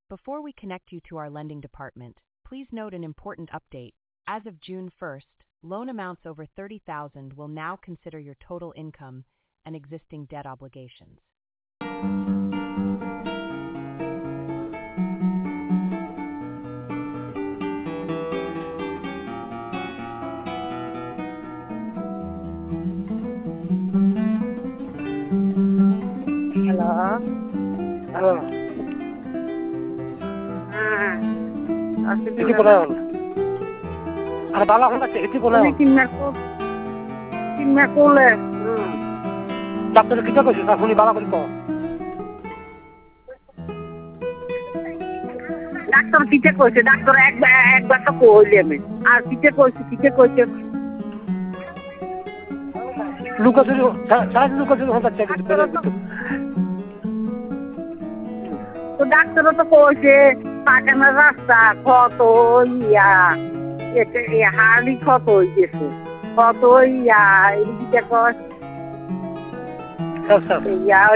Before we connect you to our lending department, please note an important update. As of June 1st, loan amounts over $30,000 will now consider your total income and existing debt obligations. Hello. Hello. Así Iti pulayon. Ano bala ko na iti pulayon. Kinna kule. Doctor kita ko sa huni bala ko dito. Doctor কিতে কইছে doctor একবার তো কইলে আমি আর কিতে কইছে Luka dulu, saya luka dulu hendak cek itu. তো ডাক্তারও তো কইছে পাকানোর রাস্তা কত হাড়ি কত হইতেছে কত এদিকে কয় Sir.